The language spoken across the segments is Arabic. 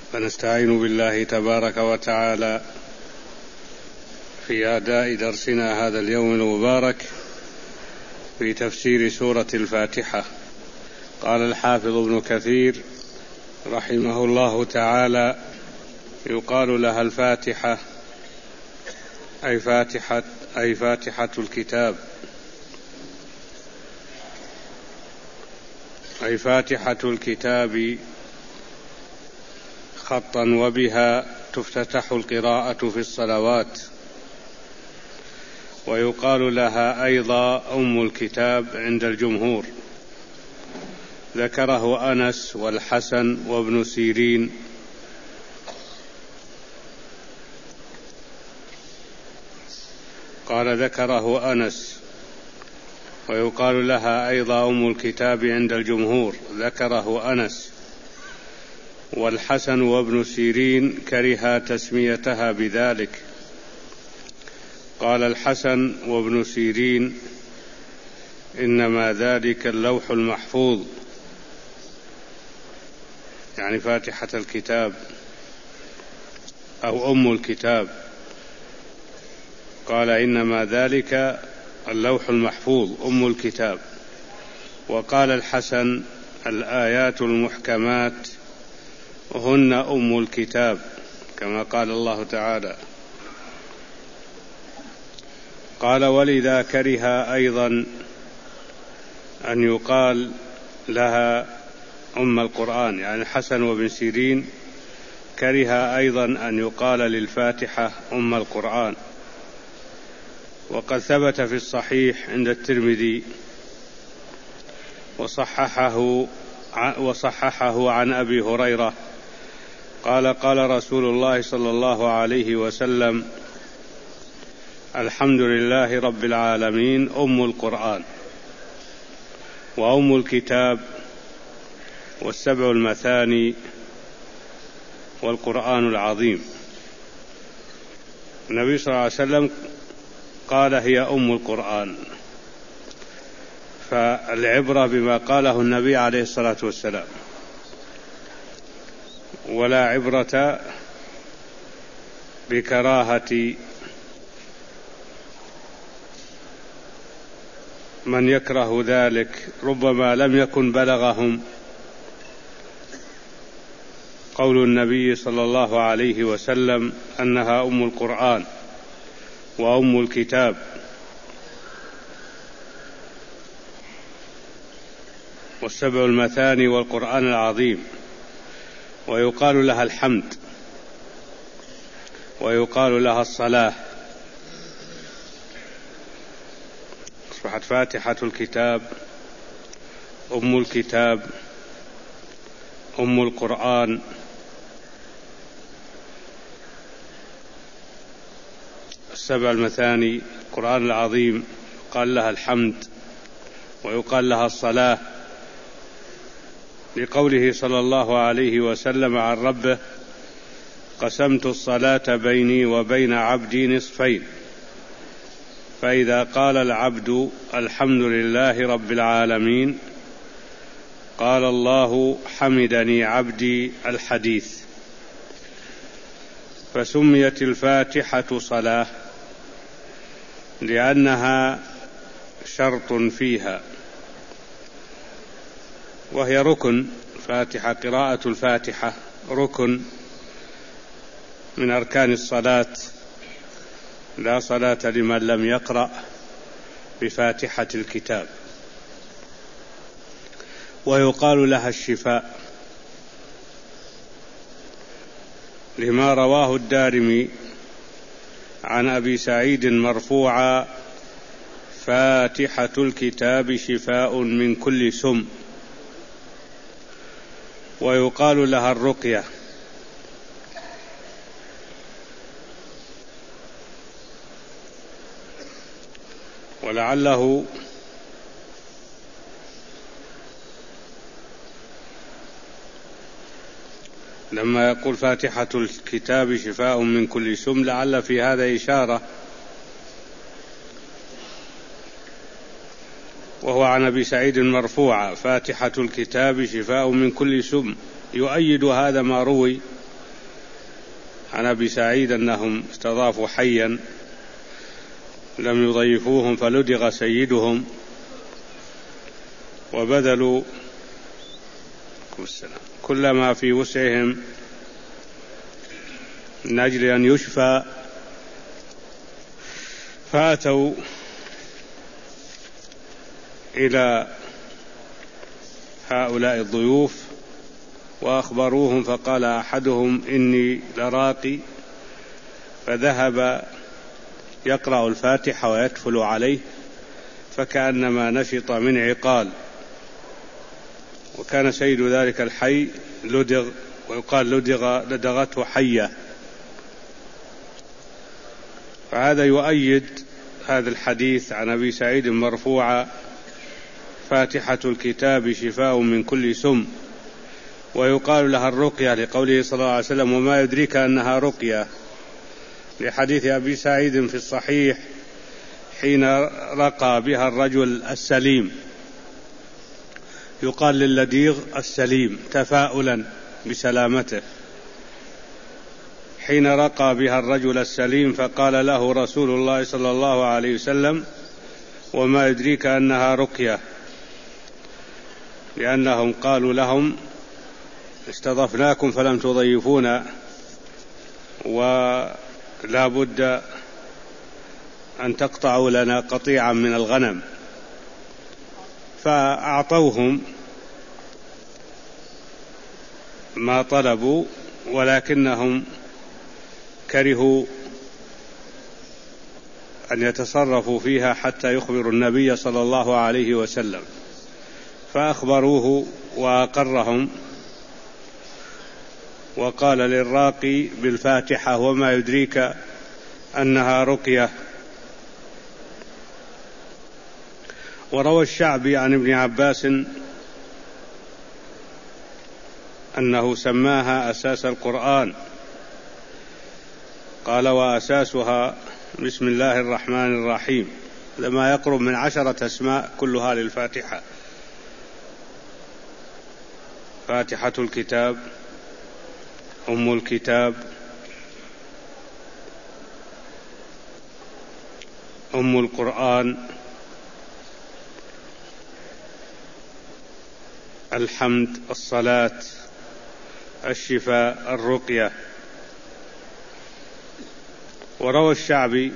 فنستعين بالله تبارك وتعالى في أداء درسنا هذا اليوم المبارك في تفسير سورة الفاتحة. قال الحافظ ابن كثير رحمه الله تعالى: يقال لها الفاتحة أي فاتحة الكتاب، أي فاتحة الكتاب خطا، وبها تفتتح القراءة في الصلوات. ويقال لها أيضا أم الكتاب عند الجمهور، ذكره أنس والحسن وابن سيرين. قال ذكره أنس. ويقال لها أيضا أم الكتاب عند الجمهور، ذكره أنس والحسن وابن سيرين كره تسميتها بذلك. قال الحسن وابن سيرين: إنما ذلك اللوح المحفوظ، يعني فاتحة الكتاب أو أم الكتاب. قال إنما ذلك اللوح المحفوظ أم الكتاب. وقال الحسن: الآيات المحكمات هن أم الكتاب، كما قال الله تعالى. قال: ولذا كره أيضا أن يقال لها أم القرآن، يعني الحسن وابن سيرين كره أيضا أن يقال للفاتحة أم القرآن. وقد ثبت في الصحيح عند الترمذي وصححه عن أبي هريرة قال: قال رسول الله صلى الله عليه وسلم: الحمد لله رب العالمين أم القرآن، وأم الكتاب، والسبع المثاني، والقرآن العظيم. النبي صلى الله عليه وسلم قال: هي أم القرآن. فالعبرة بما قاله النبي عليه الصلاة والسلام، ولا عبرة بكراهة من يكره ذلك، ربما لم يكن بلغهم قول النبي صلى الله عليه وسلم أنها أم القرآن وأم الكتاب. والسبع المثاني والقرآن العظيم. ويقال لها الحمد، ويقال لها الصلاة. أصبحت فاتحة الكتاب أم الكتاب أم القرآن. السبع المثاني القرآن العظيم قال لها الحمد، ويقال لها الصلاة، لقوله صلى الله عليه وسلم عن ربه: قسمت الصلاة بيني وبين عبدي نصفين، فإذا قال العبد الحمد لله رب العالمين قال الله حمدني عبدي الحديث. فسميت الفاتحة صلاة لأنها شرط فيها، وهي ركن. فاتحة، قراءة الفاتحة ركن من أركان الصلاة، لا صلاة لمن لم يقرأ بفاتحة الكتاب. ويقال لها الشفاء، لما رواه الدارمي عن أبي سعيد مرفوعا: فاتحة الكتاب شفاء من كل سم. ويقال لها الرقية. ولعله لما يقول فاتحة الكتاب شفاء من كل سم، لعل في هذا إشارة، وهو عن أبي سعيد مرفوعا: فاتحة الكتاب شفاء من كل سم. يؤيد هذا ما روي عن أبي سعيد أنهم استضافوا حيا لم يضيفوهم فلدغ سيدهم وبذلوا كل ما في وسعهم من أجل أن يشفى، فأتوا إلى هؤلاء الضيوف وأخبروهم، فقال أحدهم إني لراقي، فذهب يقرأ الفاتحة ويتفل عليه فكأنما نشط من عقال، وكان سيد ذلك الحي لدغ، ويقال لدغته حية. فهذا يؤيد هذا الحديث عن أبي سعيد مرفوعا: فاتحة الكتاب شفاء من كل سم، ويقال لها الرقية لقوله صلى الله عليه وسلم: وما يدريك أنها رقية، لحديث أبي سعيد في الصحيح حين رقى بها الرجل السليم، يقال للديغ السليم تفاؤلا بسلامته، حين رقى بها الرجل السليم فقال له رسول الله صلى الله عليه وسلم: وما يدريك أنها رقية، لأنهم قالوا لهم: استضفناكم فلم تضيفونا، ولا بد أن تقطعوا لنا قطيعا من الغنم، فأعطوهم ما طلبوا، ولكنهم كرهوا أن يتصرفوا فيها حتى يخبروا النبي صلى الله عليه وسلم، فأخبروه وأقرهم، وقال للراقي بالفاتحة: وما يدريك أنها رقية. وروى الشعبي عن ابن عباس أنه سماها أساس القرآن، قال: وأساسها بسم الله الرحمن الرحيم، لما يقرب من 10 أسماء كلها للفاتحة: فاتحة الكتاب، أم الكتاب، أم القرآن، الحمد، الصلاة، الشفاء، الرقية. وروى الشعبي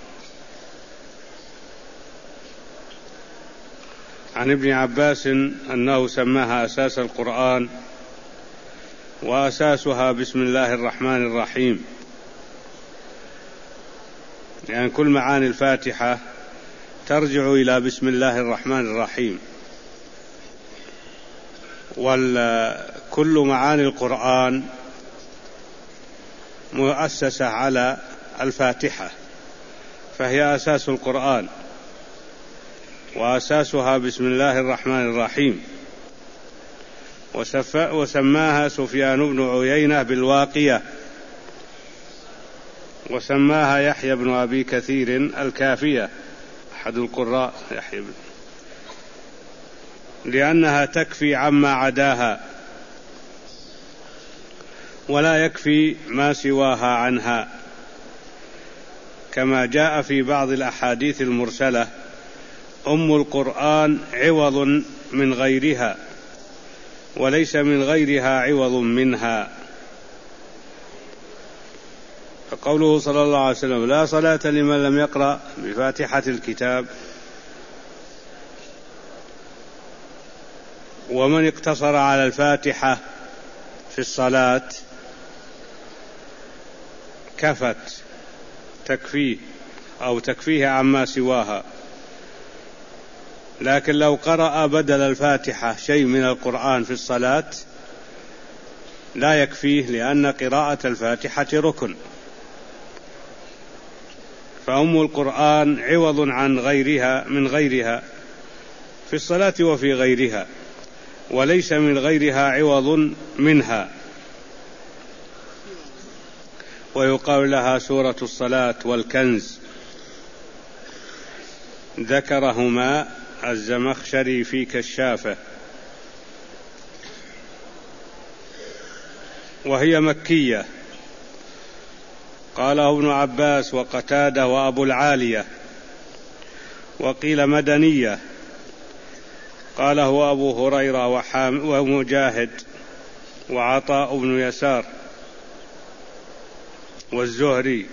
عن ابن عباس أنه سماها أساس القرآن، وأساسها بسم الله الرحمن الرحيم، يعني كل معاني الفاتحة ترجع إلى بسم الله الرحمن الرحيم، وكل معاني القرآن مؤسسة على الفاتحة، فهي أساس القرآن، وأساسها بسم الله الرحمن الرحيم. وسماها سفيان بن عيينة بالواقية، وسماها يحيى بن أبي كثير الكافية، أحد القراء يحيى، لأنها تكفي عما عداها ولا يكفي ما سواها عنها، كما جاء في بعض الأحاديث المرسلة: أم القرآن عوض من غيرها، وليس من غيرها عوض منها. فقوله صلى الله عليه وسلم: لا صلاة لمن لم يقرأ بفاتحة الكتاب، ومن اقتصر على الفاتحة في الصلاة كفت، تكفيه أو تكفيه عما سواها. لكن لو قرأ بدل الفاتحة شيء من القرآن في الصلاة لا يكفيه، لأن قراءة الفاتحة ركن. فأم القرآن عوض عن غيرها من غيرها في الصلاة وفي غيرها، وليس من غيرها عوض منها. ويقال لها سورة الصلاة والكنز، ذكرهما الزمخشري في كشافه. وهي مكية، قاله ابن عباس وقتادة وأبو العالية، وقيل مدنية، قاله أبو هريرة ومجاهد وعطاء بن يسار والزهري.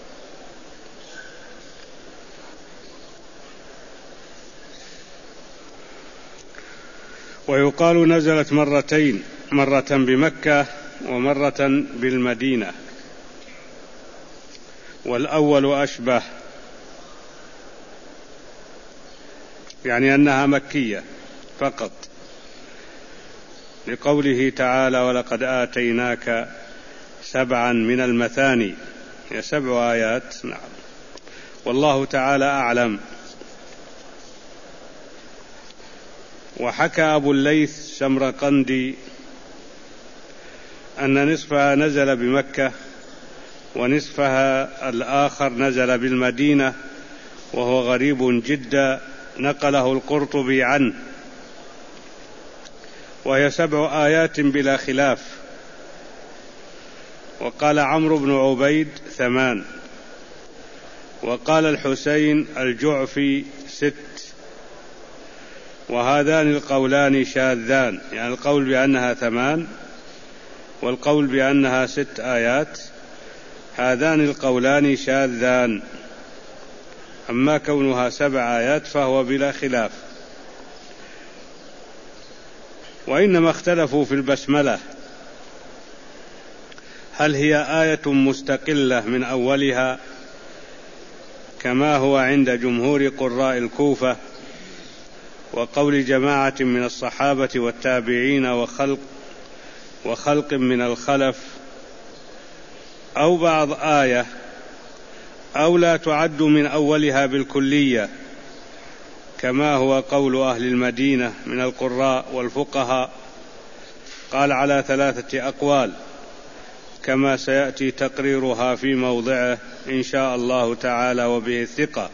ويقال نزلت مرتين، مرة بمكة ومرة بالمدينة، والأول أشبه، يعني أنها مكية فقط، لقوله تعالى: ولقد آتيناك 7 من المثاني، هي 7 آيات. نعم، والله تعالى أعلم. وحكى أبو الليث سمرقندي أن نصفها نزل بمكة ونصفها الآخر نزل بالمدينة، وهو غريب جدا، نقله القرطبي عنه، وهي 7 آيات بلا خلاف. وقال عمرو بن عبيد 8، وقال الحسين الجعفي 6، وهذان القولان شاذان، يعني القول بأنها 8 والقول بأنها 6 آيات، هذان القولان شاذان، أما كونها 7 آيات فهو بلا خلاف. وإنما اختلفوا في البسملة، هل هي آية مستقلة من أولها كما هو عند جمهور قراء الكوفة وقول جماعة من الصحابة والتابعين وخلق من الخلف، أو بعض آية، أو لا تعد من أولها بالكلية كما هو قول أهل المدينة من القراء والفقهاء. قال على 3 أقوال، كما سيأتي تقريرها في موضعه إن شاء الله تعالى وبه الثقة.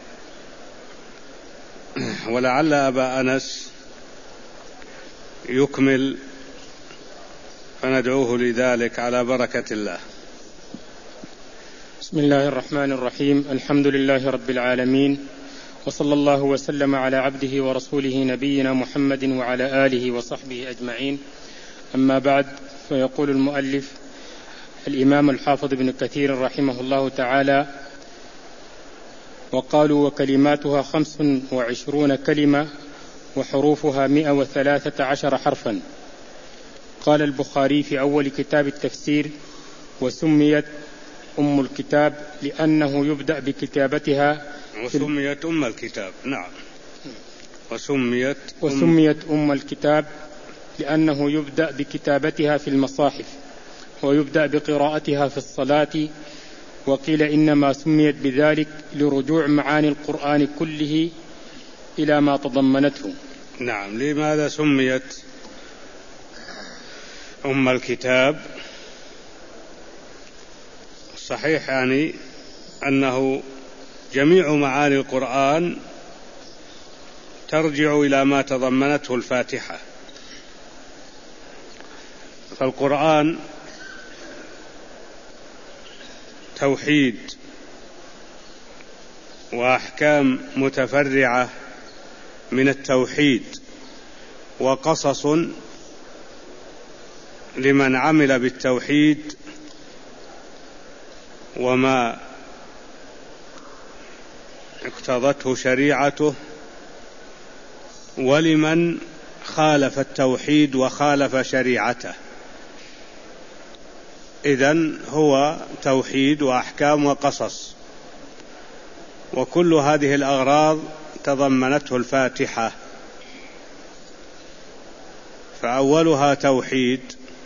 ولعل أبا أنس يكمل، فندعوه لذلك على بركة الله. بسم الله الرحمن الرحيم. الحمد لله رب العالمين، وصلى الله وسلم على عبده ورسوله نبينا محمد وعلى آله وصحبه أجمعين. أما بعد، فيقول المؤلف الإمام الحافظ ابن كثير رحمه الله تعالى: وقالوا وكلماتها 25 كلمة وحروفها 113 حرفا. قال البخاري في أول كتاب التفسير: وسميت أم الكتاب لأنه يبدأ بكتابتها، وسميت أم الكتاب. نعم، وسميت أم الكتاب لأنه يبدأ بكتابتها في المصاحف ويبدأ بقراءتها في الصلاة. وقيل إنما سميت بذلك لرجوع معاني القرآن كله إلى ما تضمنته. نعم، لماذا سميت أم الكتاب؟ صحيح يعني أنه جميع معاني القرآن ترجع إلى ما تضمنته الفاتحة، فالقرآن توحيد وأحكام متفرعة من التوحيد، وقصص لمن عمل بالتوحيد وما اقتضته شريعته، ولمن خالف التوحيد وخالف شريعته. إذن هو توحيد وأحكام وقصص، وكل هذه الأغراض تضمنته الفاتحة، فأولها توحيد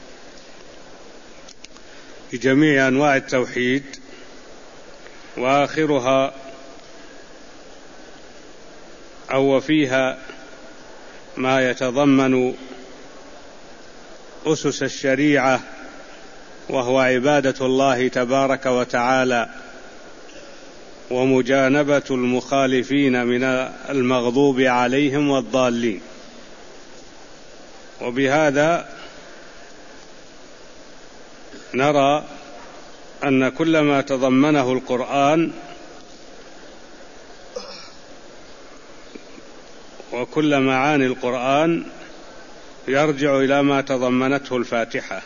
بجميع أنواع التوحيد، وآخرها أو فيها ما يتضمن أسس الشريعة، وهو عبادة الله تبارك وتعالى ومجانبة المخالفين من المغضوب عليهم والضالين. وبهذا نرى أن كل ما تضمنه القرآن وكل معاني القرآن يرجع إلى ما تضمنته الفاتحة،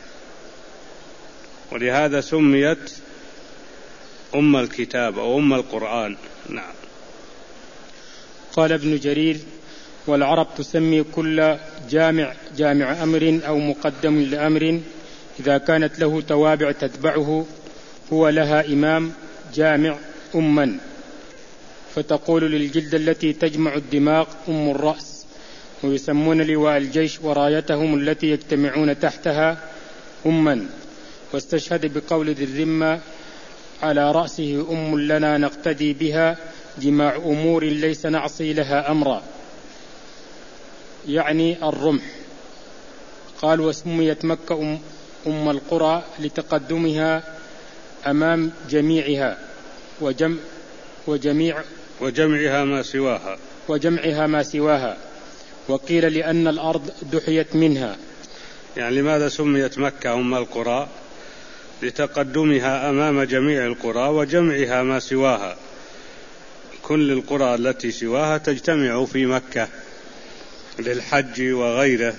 ولهذا سميت أم الكتاب أو أم القرآن. نعم. قال ابن جرير: والعرب تسمي كل جامع أمر أو مقدم لأمر إذا كانت له توابع تتبعه هو لها إمام جامع أما، فتقول للجلد التي تجمع الدماغ أم الرأس، ويسمون لواء الجيش ورايتهم التي يجتمعون تحتها أما، واستشهد بقول ذي الذمة على رأسه أم لنا نقتدي بها جماع أمور ليس نعصي لها أمرا، يعني الرمح. قال: وسميت مكة أم القرى لتقدمها أمام جميعها وجمعها ما سواها، وقيل لأن الأرض دحيت منها. يعني لماذا سميت مكة أم القرى؟ لتقدمها أمام جميع القرى وجمعها ما سواها، كل القرى التي سواها تجتمع في مكة للحج وغيره.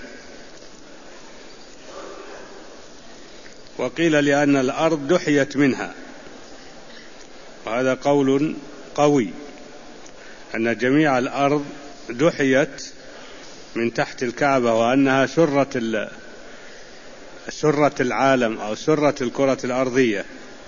وقيل لأن الأرض دحيت منها، وهذا قول قوي، أن جميع الأرض دحيت من تحت الكعبة، وأنها سرة العالم أو سرة الكرة الأرضية.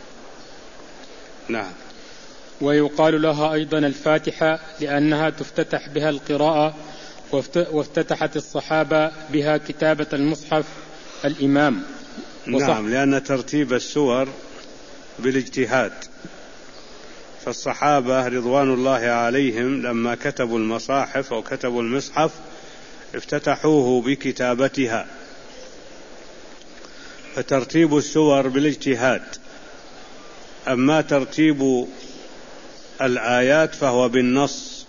نعم. ويقال لها أيضا الفاتحة لأنها تفتتح بها القراءة، وافتتحت الصحابة بها كتابة المصحف الإمام. نعم، لأن ترتيب السور بالاجتهاد، فالصحابة رضوان الله عليهم لما كتبوا المصاحف أو كتبوا المصحف افتتحوه بكتابتها، فترتيب السور بالاجتهاد. أما ترتيب الآيات فهو بالنص،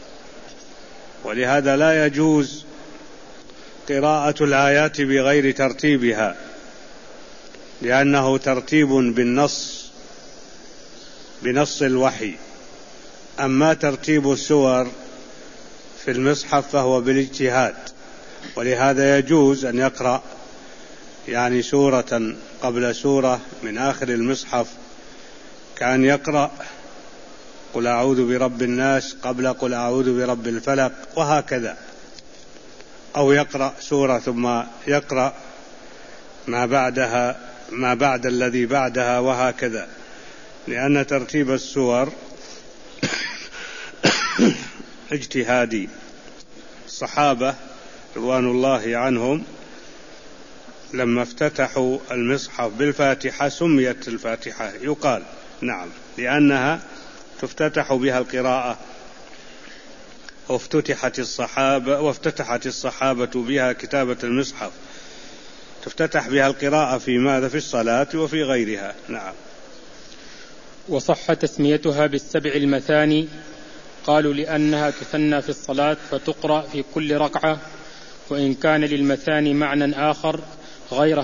ولهذا لا يجوز قراءة الآيات بغير ترتيبها، لأنه ترتيب بنص الوحي. أما ترتيب السور في المصحف فهو بالاجتهاد، ولهذا يجوز أن يقرأ يعني سورة قبل سورة من آخر المصحف، كأن يقرأ قل أعوذ برب الناس قبل قل أعوذ برب الفلق وهكذا، أو يقرأ سورة ثم يقرأ ما بعد الذي بعدها وهكذا، لأن ترتيب السور اجتهادي. الصحابة رضوان الله عنهم لما افتتحوا المصحف بالفاتحة سميت الفاتحة، يقال نعم لأنها تفتتح بها القراءة، وافتتحت الصحابة بها كتابة المصحف، تفتتح بها القراءة في الصلاة وفي غيرها. نعم. وصح تسميتها بالسبع المثاني، قالوا لأنها تثنى في الصلاة فتقرأ في كل ركعة، وإن كان للمثاني معنى آخر غير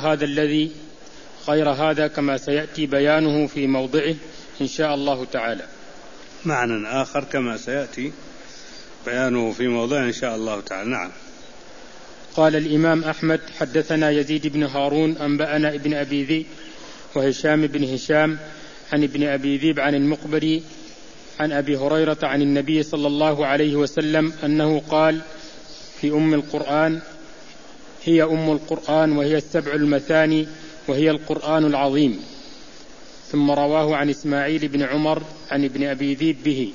هذا كما سيأتي بيانه في موضعه إن شاء الله تعالى. معنى آخر كما سيأتي بيانه في موضعه إن شاء الله تعالى. نعم. قال الإمام أحمد: حدثنا يزيد بن هارون أنبأنا ابن أبي ذئب وهشام بن هشام عن ابن أبي ذئب عن المقبري عن أبي هريرة عن النبي صلى الله عليه وسلم أنه قال في أم القرآن: هي أم القرآن وهي السبع المثاني وهي القرآن العظيم. ثم رواه عن إسماعيل بن عمر عن ابن أبي ذئب به.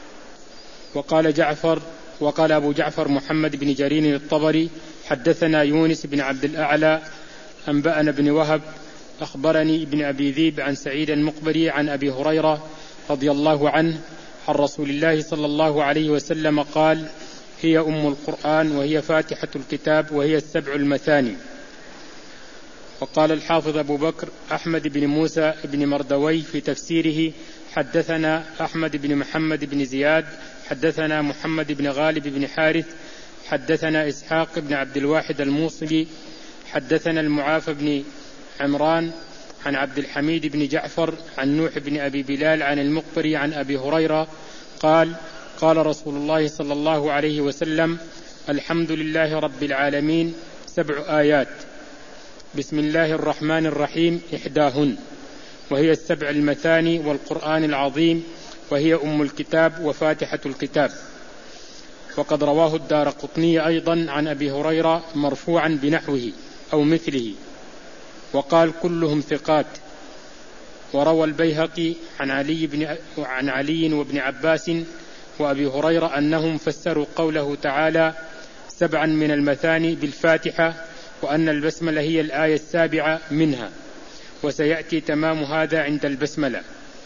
وقال أبو جعفر محمد بن جرير الطبري: حدثنا يونس بن عبد الأعلى أنبأنا بن وهب أخبرني ابن أبي ذئب عن سعيد المقبري عن أبي هريرة رضي الله عنه عن رسول الله صلى الله عليه وسلم قال: هي أم القرآن وهي فاتحة الكتاب وهي السبع المثاني. وقال الحافظ أبو بكر أحمد بن موسى بن مردوي في تفسيره: حدثنا أحمد بن محمد بن زياد حدثنا محمد بن غالب بن حارث حدثنا إسحاق بن عبد الواحد الموصلي حدثنا المعافى بن عمران عن عبد الحميد بن جعفر عن نوح بن أبي بلال عن المقبري عن أبي هريرة قال قال رسول الله صلى الله عليه وسلم: الحمد لله رب العالمين 7 آيات، بسم الله الرحمن الرحيم 1 وهي 7 المثاني والقرآن العظيم، وهي أم الكتاب وفاتحة الكتاب. وقد رواه الدارقطني أيضا عن أبي هريرة مرفوعا بنحوه أو مثله، وقال كلهم ثقات. وروى البيهقي عن علي وابن عباس وأبي هريرة أنهم فسروا قوله تعالى 7 من المثاني بالفاتحة، وأن البسملة هي الآية 7 منها، وسيأتي تمام هذا عند البسملة.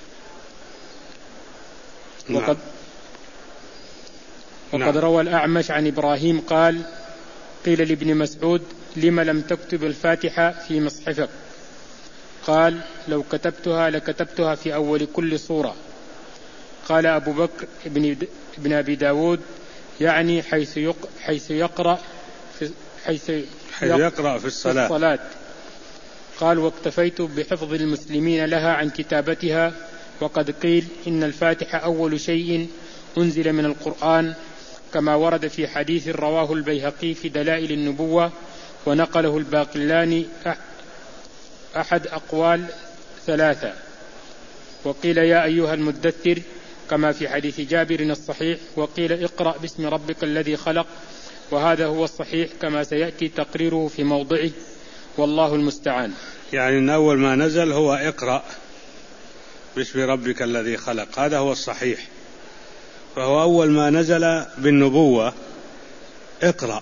وقد روى الأعمش عن إبراهيم قال قيل لابن مسعود: لم لم تكتب الفاتحة في مصحفك؟ قال: لو كتبتها لكتبتها في أول كل سورة. قال أبو بكر بن أبي داود: يعني حيث يقرأ في الصلاة. قال: واكتفيت بحفظ المسلمين لها عن كتابتها. وقد قيل إن الفاتحة أول شيء أنزل من القرآن، كما ورد في حديث رواه البيهقي في دلائل النبوة، ونقله الباقلاني أحد أقوال 3. وقيل يا أيها المدثر كما في حديث جابر الصحيح، وقيل اقرأ باسم ربك الذي خلق، وهذا هو الصحيح كما سيأتي تقريره في موضعه، والله المستعان. يعني أن أول ما نزل هو اقرأ باسم ربك الذي خلق، هذا هو الصحيح. فهو أول ما نزل بالنبوة اقرأ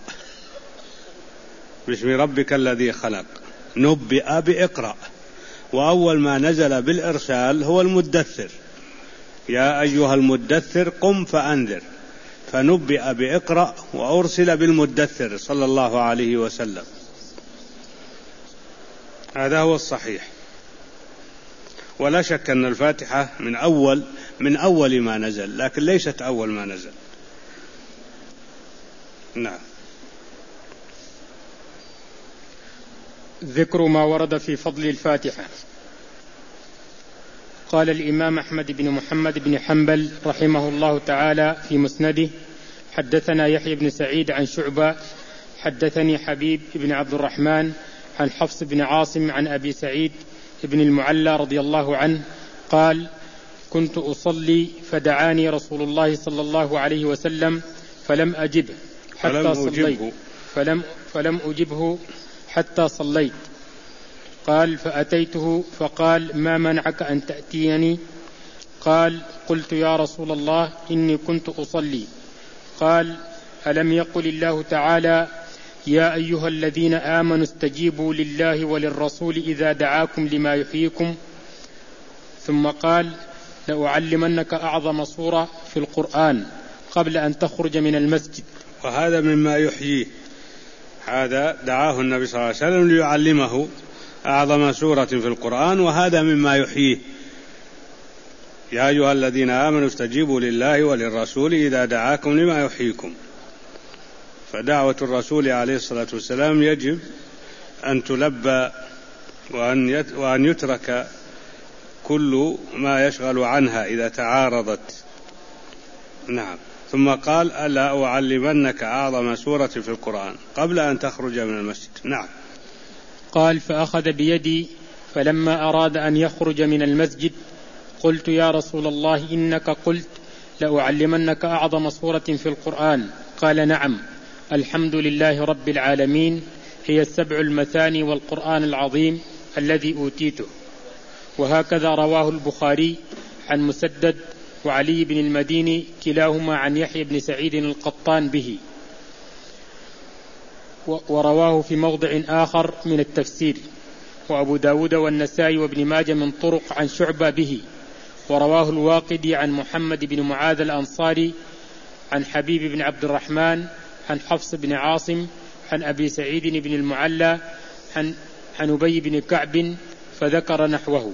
باسم ربك الذي خلق، نبئ بإقرأ. وأول ما نزل بالإرسال هو المدثر، يا أيها المدثر قم فأنذر، فنبئ بإقرأ وأرسل بالمدثر صلى الله عليه وسلم. هذا هو الصحيح. ولا شك أن الفاتحة من أول ما نزل، لكن ليست أول ما نزل. نعم. ذكر ما ورد في فضل الفاتحة. قال الإمام أحمد بن محمد بن حنبل رحمه الله تعالى في مسنده: حدثنا يحيى بن سعيد عن شعبة حدثني حبيب بن عبد الرحمن عن حفص بن عاصم عن أبي سعيد بن المعلى رضي الله عنه قال: كنت أصلي فدعاني رسول الله صلى الله عليه وسلم فلم أجبه حتى صليت فلم أجبه حتى صليت. قال: فأتيته فقال: ما منعك أن تأتيني؟ قال: قلت يا رسول الله إني كنت أصلي. قال: ألم يقل الله تعالى: يا أيها الذين آمنوا استجيبوا لله وللرسول إذا دعاكم لما يحييكم؟ ثم قال: لأعلمنك أعظم سورة في القرآن قبل أن تخرج من المسجد. وهذا مما يحييه، هذا دعاه النبي صلى الله عليه وسلم ليعلمه أعظم سورة في القرآن، وهذا مما يحييه. يا أيها الذين آمنوا استجيبوا لله وللرسول إذا دعاكم لما يحييكم. فدعوة الرسول عليه الصلاة والسلام يجب أن تلبى وأن يترك كل ما يشغل عنها إذا تعارضت. نعم. ثم قال: ألا أعلمنك أعظم سورة في القرآن قبل أن تخرج من المسجد. نعم. قال: فأخذ بيدي فلما أراد أن يخرج من المسجد قلت: يا رسول الله إنك قلت لأعلمنك أعظم سورة في القرآن. قال: نعم، الحمد لله رب العالمين، هي 7 المثاني والقرآن العظيم الذي أوتيته. وهكذا رواه البخاري عن مسدد وعلي بن المديني كلاهما عن يحيى بن سعيد القطان به، ورواه في موضع آخر من التفسير، وأبو داود والنسائي وابن ماجه من طرق عن شعبة به. ورواه الواقدي عن محمد بن معاذ الأنصاري عن حبيب بن عبد الرحمن عن حفص بن عاصم عن أبي سعيد بن المعلى عن أبي بن كعب فذكر نحوه.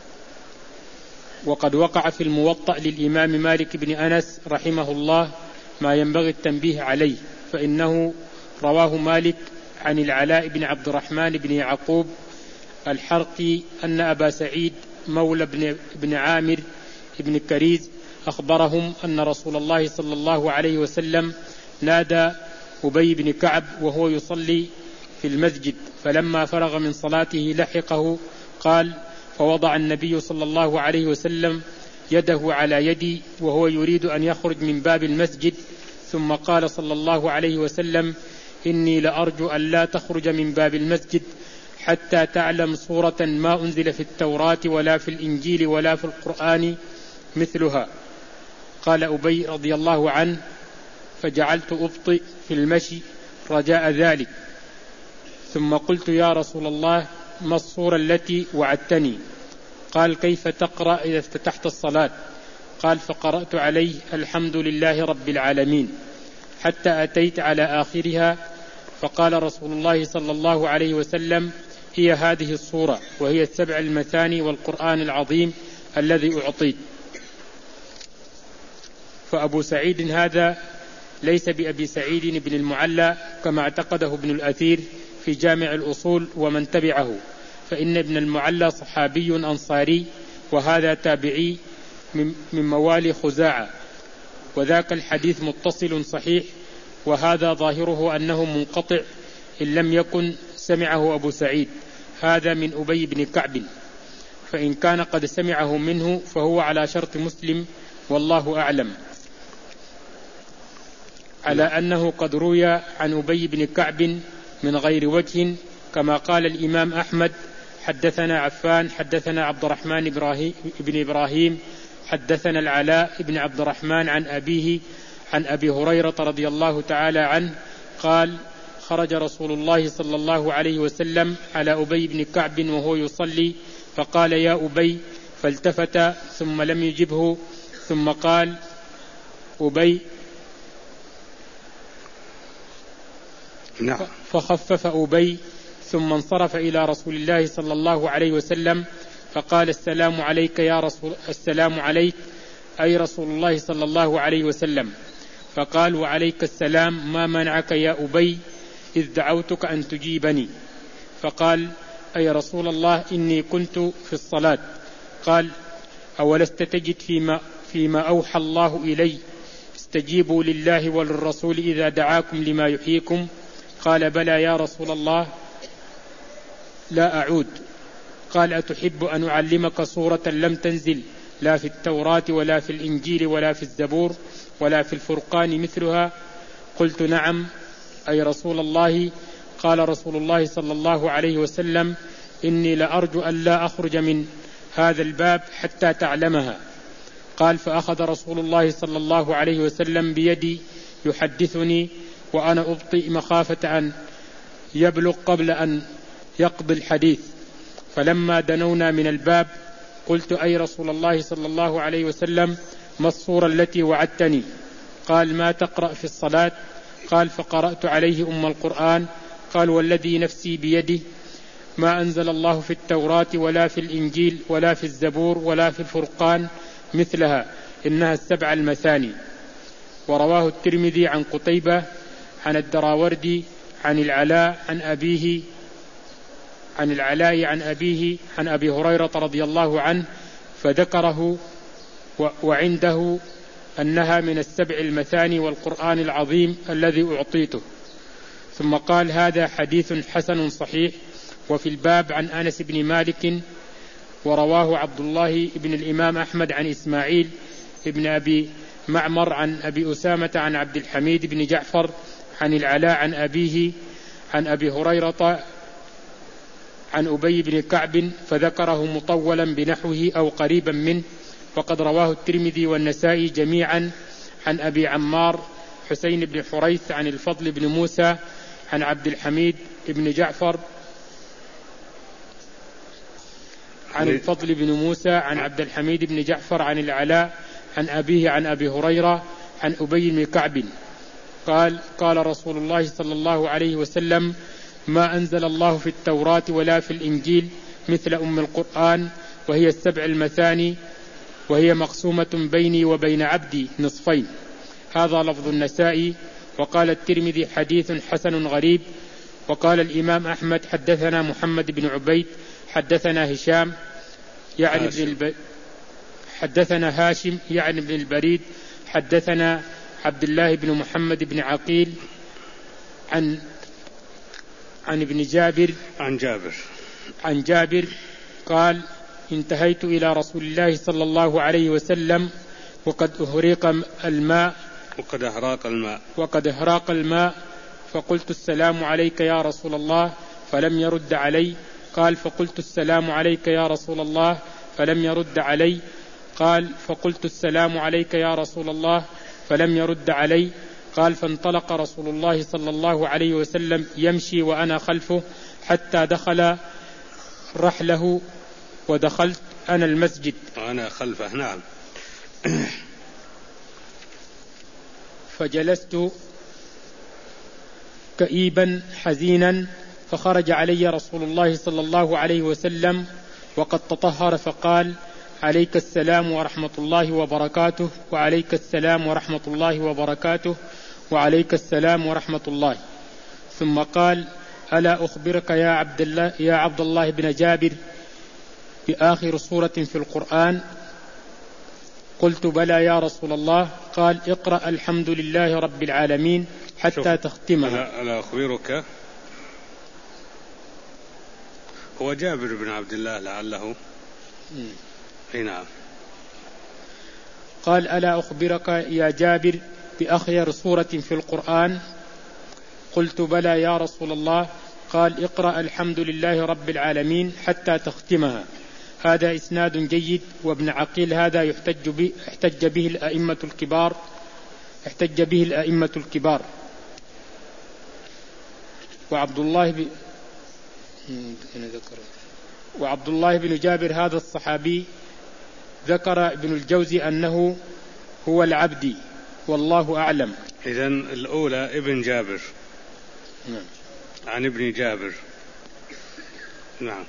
وقد وقع في الموطأ للإمام مالك بن أنس رحمه الله ما ينبغي التنبيه عليه، فإنه رواه مالك عن العلاء بن عبد الرحمن بن يعقوب الحرقي أن أبا سعيد مولى بن عامر بن كريز أخبرهم أن رسول الله صلى الله عليه وسلم نادى أبي بن كعب وهو يصلي في المسجد، فلما فرغ من صلاته لحقه. قال: فوضع النبي صلى الله عليه وسلم يده على يدي وهو يريد أن يخرج من باب المسجد، ثم قال صلى الله عليه وسلم: إني لأرجو أن لا تخرج من باب المسجد حتى تعلم سورة ما أنزل في التوراة ولا في الإنجيل ولا في القرآن مثلها. قال أبي رضي الله عنه: فجعلت أبطئ في المشي رجاء ذلك، ثم قلت: يا رسول الله، ما الصورة التي وعدتني؟ قال: كيف تقرأ إذا افتتحت الصلاة؟ قال: فقرأت عليه: الحمد لله رب العالمين، حتى أتيت على آخرها، فقال رسول الله صلى الله عليه وسلم: هي هذه الصورة، وهي 7 المثاني والقرآن العظيم الذي أعطيت. فأبو سعيد هذا ليس بأبي سعيد بن المعلى كما اعتقده ابن الأثير في جامع الأصول ومن تبعه، فإن ابن المعلى صحابي أنصاري، وهذا تابعي من موالي خزاعة، وذاك الحديث متصل صحيح، وهذا ظاهره أنه منقطع إن لم يكن سمعه أبو سعيد هذا من أبي بن كعب، فإن كان قد سمعه منه فهو على شرط مسلم، والله أعلم. على أنه قد روي عن أبي بن كعب من غير وجه، كما قال الإمام أحمد: حدثنا عفان حدثنا عبد الرحمن بن إبراهيم حدثنا العلاء بن عبد الرحمن عن أبيه عن أبي هريرة رضي الله تعالى عنه قال: خرج رسول الله صلى الله عليه وسلم على أبي بن كعب وهو يصلي، فقال: يا أبي، فالتفت ثم لم يجبه، ثم قال أبي، فخفف أبي، ثم انصرف إلى رسول الله صلى الله عليه وسلم فقال: السلام عليك يا رسول، السلام عليك أي رسول الله صلى الله عليه وسلم. فقال: وعليك السلام، ما منعك يا أبي إذ دعوتك أن تجيبني؟ فقال: أي رسول الله، إني كنت في الصلاة. قال: أولست تجد فيما أوحى الله إلي: استجيبوا لله وللرسول إذا دعاكم لما يحييكم؟ قال: بلى يا رسول الله، لا أعود. قال: أتحب أن أعلمك سورة لم تنزل لا في التوراة ولا في الإنجيل ولا في الزبور ولا في الفرقان مثلها؟ قلت: نعم أي رسول الله. قال رسول الله صلى الله عليه وسلم: إني لأرجو أن لا أخرج من هذا الباب حتى تعلمها. قال: فأخذ رسول الله صلى الله عليه وسلم بيدي يحدثني وأنا أبطئ مخافة أن يبلغ قبل أن يقضي الحديث، فلما دنونا من الباب قلت: أي رسول الله صلى الله عليه وسلم، ما الصورة التي وعدتني؟ قال: ما تقرأ في الصلاة؟ قال: فقرأت عليه أم القرآن. قال: والذي نفسي بيده ما أنزل الله في التوراة ولا في الإنجيل ولا في الزبور ولا في الفرقان مثلها، إنها 7 المثاني. ورواه الترمذي عن قتيبة عن الدراوردي عن العلاء عن أبيه عن أبي هريرة رضي الله عنه، فذكره وعنده أنها من 7 المثاني والقرآن العظيم الذي أعطيته. ثم قال: هذا حديث حسن صحيح. وفي الباب عن أنس بن مالك، ورواه عبد الله بن الإمام أحمد عن إسماعيل بن أبي معمر عن أبي أسامة عن عبد الحميد بن جعفر عن العلاء عن أبيه عن أبي هريرة عن أبي بن كعب، فذكره مطولا بنحوه أو قريبا منه. وقد رواه الترمذي والنسائي جميعا عن أبي عمار حسين بن حريث عن الفضل بن موسى عن عبد الحميد بن جعفر عن الفضل بن موسى عن عبد الحميد بن جعفر عن العلاء عن أبيه عن أبي هريرة عن أبي بن كعب قال: قال رسول الله صلى الله عليه وسلم: ما أنزل الله في التوراة ولا في الإنجيل مثل أم القرآن، وهي 7 المثاني، وهي مقسومة بيني وبين عبدي نصفين. هذا لفظ النسائي. وقال الترمذي: حديث حسن غريب. وقال الإمام أحمد: حدثنا محمد بن عبيد حدثنا هشام يعني حدثنا هاشم يعني بن البريد حدثنا عبد الله بن محمد بن عقيل عن ابن جابر عن جابر قال انتهيت إلى رسول الله صلى الله عليه وسلم وقد أهراق الماء فقلت السلام عليك يا رسول الله فلم يرد علي. قال فقلت السلام عليك يا رسول الله فلم يرد علي. قال فقلت السلام عليك يا رسول الله فلم يرد علي. قال فانطلق رسول الله صلى الله عليه وسلم يمشي وأنا خلفه حتى دخل رحله ودخلت أنا المسجد وأنا خلفه. نعم. فجلست كئيبا حزينا فخرج علي رسول الله صلى الله عليه وسلم وقد تطهر فقال عليك السلام ورحمة الله وبركاته وعليك السلام ورحمة الله وبركاته وعليك السلام ورحمة الله. ثم قال ألا أخبرك يا عبد الله بن جابر بآخر سورة في القرآن؟ قلت بلى يا رسول الله. قال اقرأ الحمد لله رب العالمين حتى تختمها. ألا أخبرك، هو جابر بن عبد الله لعله. نعم. قال ألا أخبرك يا جابر بأخير سورة في القرآن؟ قلت بلى يا رسول الله. قال اقرأ الحمد لله رب العالمين حتى تختمها. هذا إسناد جيد. وابن عقيل هذا احتج به الأئمة الكبار. وعبد الله بن جابر هذا الصحابي ذكر ابن الجوزي أنه هو العبدي والله أعلم. إذن الأولى ابن جابر. نعم. عن ابن جابر. نعم.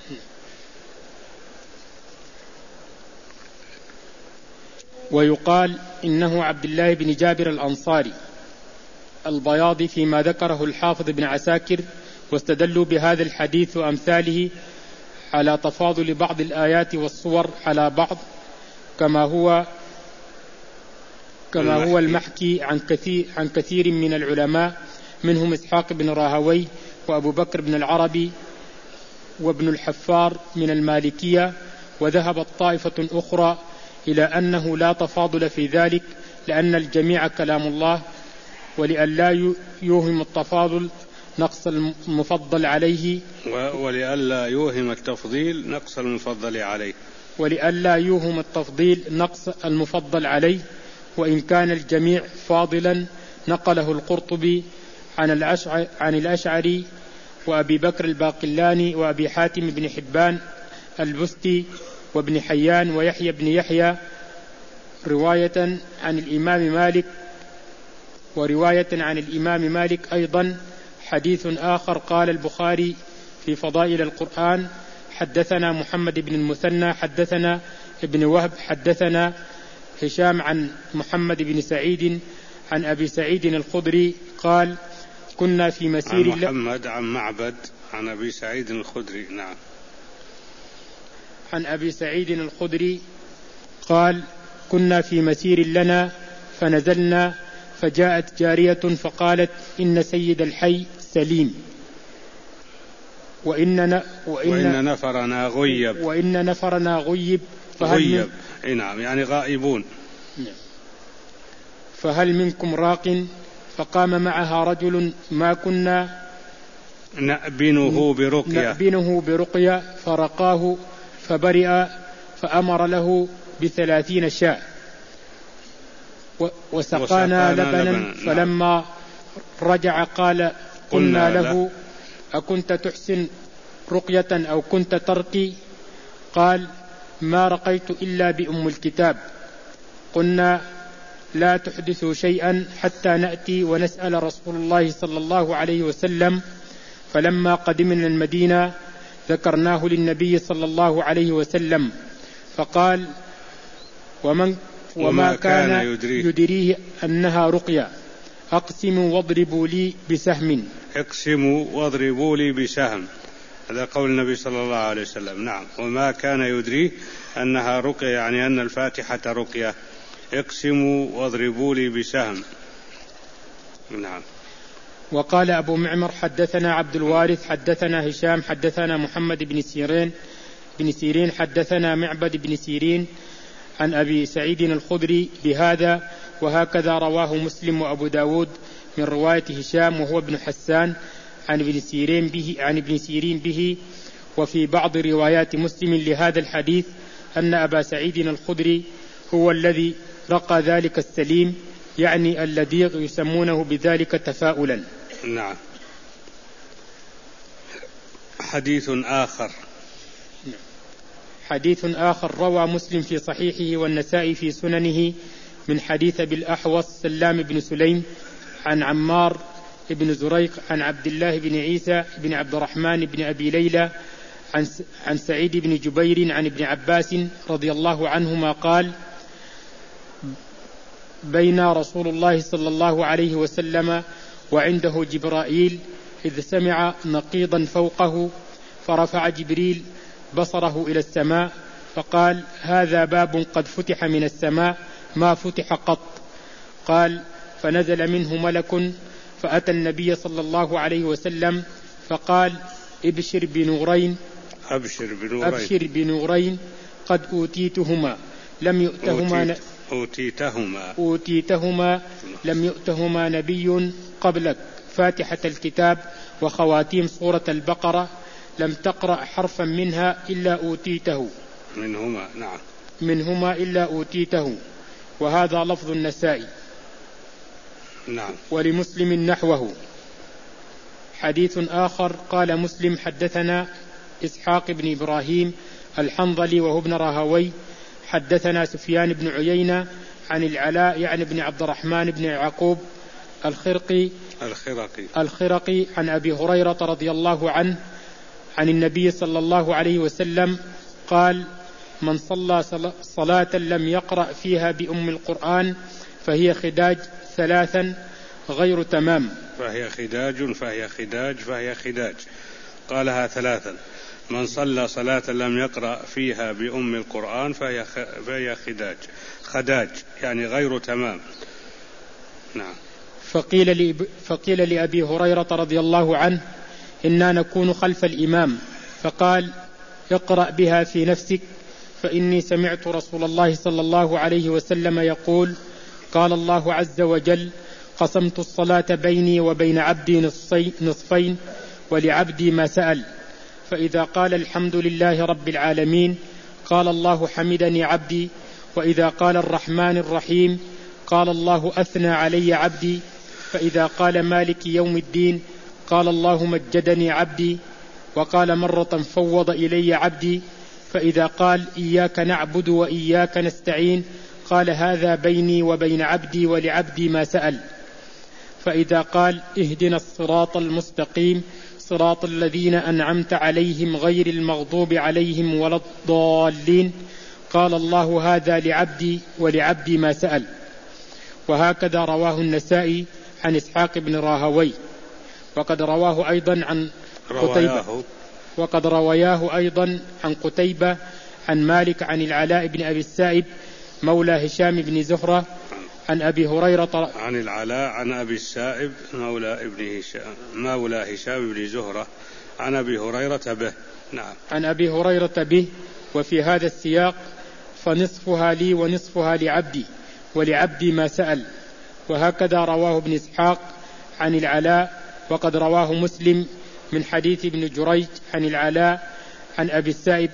ويقال إنه عبد الله بن جابر الأنصاري البياضي فيما ذكره الحافظ بن عساكر، واستدلوا بهذا الحديث وأمثاله على تفاضل بعض الآيات والصور على بعض كما هو المحكي عن كثير من العلماء منهم إسحاق بن راهوي وأبو بكر بن العربي وابن الحفار من المالكية. وذهبت طائفة أخرى إلى أنه لا تفاضل في ذلك لأن الجميع كلام الله، ولئلا يوهم التفاضل نقص المفضل عليه، ولئلا يوهم التفضيل نقص المفضل عليه، ولئلا يوهم التفضيل نقص المفضل عليه. وإن كان الجميع فاضلا نقله القرطبي عن الأشعري وأبي بكر الباقلاني وأبي حاتم بن حبان البستي وابن حيان ويحيى بن يحيى رواية عن الإمام مالك، ورواية عن الإمام مالك أيضا. حديث آخر قال البخاري في فضائل القرآن حدثنا محمد بن المثنى حدثنا ابن وهب حدثنا هشام عن محمد بن سعيد عن أبي سعيد الخدري قال كنا في مسير عن محمد عن معبد عن أبي سعيد الخدري. نعم. عن أبي سعيد الخدري قال كنا في مسير لنا فنزلنا فجاءت جارية فقالت إن سيد الحي سليم وإن نفرنا غيب غيب. نعم، يعني غائبون. فهل منكم راق؟ فقام معها رجل ما كنا نأبنه برقية فرقاه فبرئ فأمر له ب30 شاة وسقانا لبنا. فلما رجع قال قلنا له أكنت تحسن رقية أو كنت ترقي؟ قال ما رقيت إلا بأم الكتاب. قلنا لا تحدثوا شيئا حتى نأتي ونسأل رسول الله صلى الله عليه وسلم. فلما قدمنا المدينة ذكرناه للنبي صلى الله عليه وسلم فقال وما كان يدريه أنها رقية. اقسموا واضربوا لي بسهم. هذا قول النبي صلى الله عليه وسلم. نعم. وما كان يدريه أنها رقية، يعني أن الفاتحة رقية. اقسموا واضربوا لي بسهم. نعم. وقال أبو معمر حدثنا عبد الوارث حدثنا هشام حدثنا محمد بن سيرين حدثنا معبد بن سيرين عن أبي سعيد الخدري بهذا، وهكذا رواه مسلم وأبو داود من رواية هشام وهو ابن حسان عن ابن سيرين به. وفي بعض روايات مسلم لهذا الحديث أن أبا سعيد الخدري هو الذي رقى ذلك السليم، يعني الذي يسمونه بذلك تفاؤلا. نعم. حديث آخر روى مسلم في صحيحه والنسائي في سننه من حديث بالأحوص سلام بن سليم عن عمار بن زريق عن عبد الله بن عيسى بن عبد الرحمن بن أبي ليلى عن سعيد بن جبير عن ابن عباس رضي الله عنهما قال: بين رسول الله صلى الله عليه وسلم وعنده جبرائيل إذ سمع نقيضا فوقه، فرفع جبريل بصره إلى السماء فقال: هذا باب قد فتح من السماء ما فتح قط. قال: فنزل منه ملك فأتى النبي صلى الله عليه وسلم فقال: أبشر بنورين قد أوتيتهما لم يؤتهما نبي قبلك، فاتحة الكتاب وخواتيم سورة البقرة، لم تقرأ حرفا منها إلا أوتيته منهما إلا أوتيته. وهذا لفظ النسائي. نعم. ولمسلم نحوه. حديث آخر قال مسلم حدثنا إسحاق بن إبراهيم الحنظلي وهو ابن راهوي حدثنا سفيان بن عيينة عن العلاء يعني بن عبد الرحمن بن يعقوب الخرقي عن أبي هريرة رضي الله عنه عن النبي صلى الله عليه وسلم قال: من صلى صلاة لم يقرأ فيها بأم القرآن فهي خداج ثلاثا غير تمام. فهي خداج قالها ثلاثا. من صلى صلاة لم يقرأ فيها بأم القرآن فهي خداج يعني غير تمام. نعم. فقيل لأبي هريرة رضي الله عنه: إنا نكون خلف الإمام، فقال: اقرأ بها في نفسك، فإني سمعت رسول الله صلى الله عليه وسلم يقول: قال الله عز وجل: قسمت الصلاة بيني وبين عبدي نصفين ولعبدي ما سأل، فإذا قال الحمد لله رب العالمين قال الله حمدني عبدي، وإذا قال الرحمن الرحيم قال الله أثنى علي عبدي، فإذا قال مالك يوم الدين قال الله مجدني عبدي، وقال مرة فوض إلي عبدي، فإذا قال إياك نعبد وإياك نستعين قال هذا بيني وبين عبدي ولعبدي ما سأل، فإذا قال اهدنا الصراط المستقيم صراط الذين أنعمت عليهم غير المغضوب عليهم ولا الضالين قال الله هذا لعبدي ولعبدي ما سأل. وهكذا رواه النسائي عن إسحاق بن راهوي، وقد رواه أيضا عن قتيبة عن مالك عن العلاء بن أبي السائب مولى هشام بن زهرة عن أبي هريرة عن العلاء عن أبي السائب مولى هشام بن زهرة عن أبي هريرة به. نعم. عن أبي هريرة به. وفي هذا السياق: فنصفها لي ونصفها لعبدي ولعبدي ما سأل. وهكذا رواه ابن إسحاق عن العلاء، وقد رواه مسلم من حديث ابن جريج عن العلاء عن أبي السائب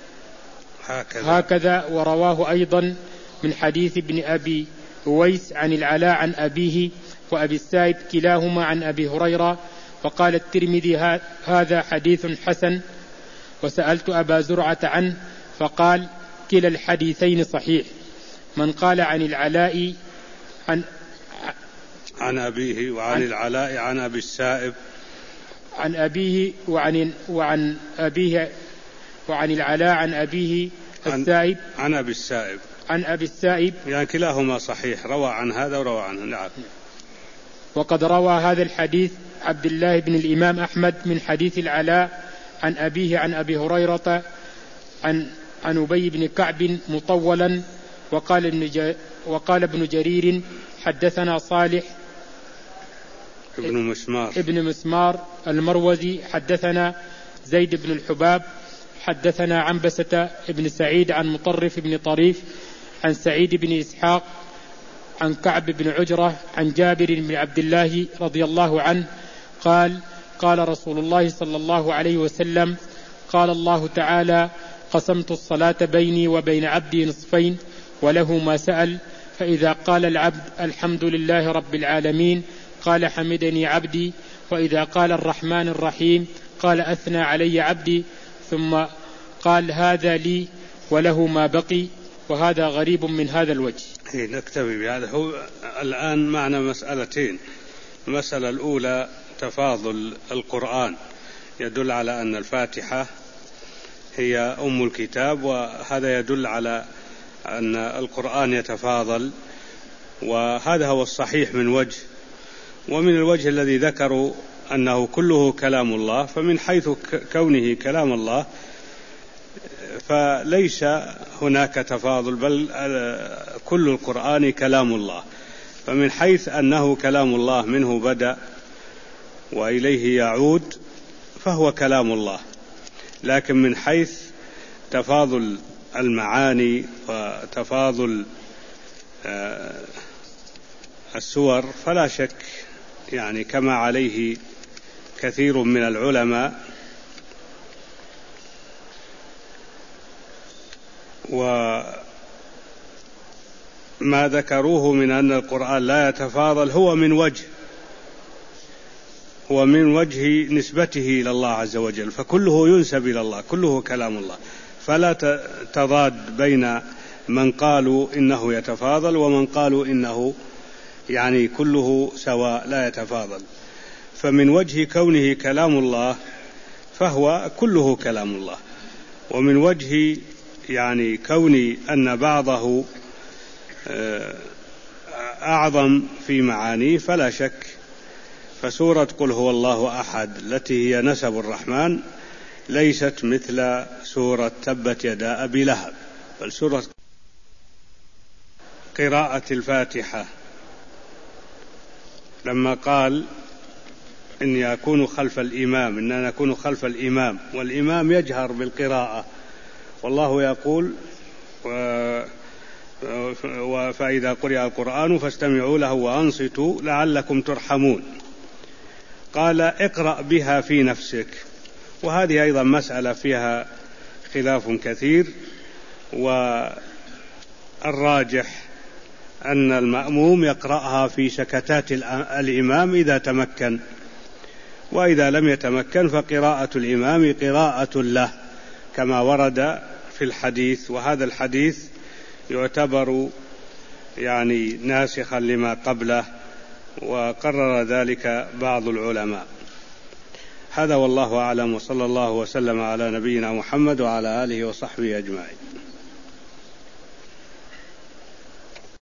هكذا، ورواه أيضا من حديث ابن أبي أويس عن العلاء عن أبيه وأبي السائب كلاهما عن أبي هريرة. وقال الترمذي هذا حديث حسن. وسألت أبا زرعة عنه فقال كلا الحديثين صحيح. من قال عن العلاء عن أبيه وعن العلاء عن أبي السائب عن أبيه وعن أبيه وعن العلاء عن أبيه السائب عن أبي السائب يعني كلاهما صحيح، روى عن هذا وروى عنه. نعم. وقد روى هذا الحديث عبد الله بن الإمام أحمد من حديث العلاء عن أبيه عن أبي هريرة عن أبي بن كعب مطولا. وقال ابن جرير حدثنا صالح ابن مسمار المروزي حدثنا زيد بن الحباب حدثنا عنبسة ابن سعيد عن مطرف بن طريف عن سعيد بن إسحاق عن كعب بن عجرة عن جابر بن عبد الله رضي الله عنه قال قال رسول الله صلى الله عليه وسلم قال الله تعالى قسمت الصلاة بيني وبين عبدي نصفين وله ما سأل، فإذا قال العبد الحمد لله رب العالمين قال حمدني عبدي، وإذا قال الرحمن الرحيم قال أثنى علي عبدي، ثم قال هذا لي وله ما بقي. وهذا غريب من هذا الوجه. نكتفي بهذا. هو الآن معنا مسألتين. المسألة الأولى تفاضل القرآن، يدل على أن الفاتحة هي أم الكتاب، وهذا يدل على أن القرآن يتفاضل، وهذا هو الصحيح من وجه. ومن الوجه الذي ذكروا أنه كله كلام الله، فمن حيث كونه كلام الله فليس هناك تفاضل، بل كل القرآن كلام الله. فمن حيث أنه كلام الله منه بدأ وإليه يعود فهو كلام الله، لكن من حيث تفاضل المعاني وتفاضل السور فلا شك، يعني كما عليه كثير من العلماء، وما ذكروه من أن القرآن لا يتفاضل هو من وجه نسبته إلى الله عز وجل، فكله ينسب إلى الله، كله كلام الله، فلا تضاد بين من قالوا إنه يتفاضل ومن قالوا إنه يعني كله سواء لا يتفاضل. فمن وجه كونه كلام الله فهو كله كلام الله، ومن وجه يعني كون أن بعضه أعظم في معانيه فلا شك. فسورة قل هو الله أحد التي هي نسب الرحمن ليست مثل سورة تبت يدا أبي لهب، بل سورة قراءة الفاتحة لما قال إني أكون خلف الإمام، إننا نكون خلف الإمام، والإمام يجهر بالقراءة، والله يقول فإذا قرئ القرآن فاستمعوا له وأنصتوا لعلكم ترحمون. قال اقرأ بها في نفسك، وهذه أيضا مسألة فيها خلاف كثير، والراجح أن المأموم يقرأها في سكتات الإمام إذا تمكن، وإذا لم يتمكن فقراءة الإمام قراءة له كما ورد في الحديث، وهذا الحديث يعتبر يعني ناسخا لما قبله، وقرر ذلك بعض العلماء. هذا والله أعلم، وصلى الله وسلم على نبينا محمد وعلى آله وصحبه أجمعين.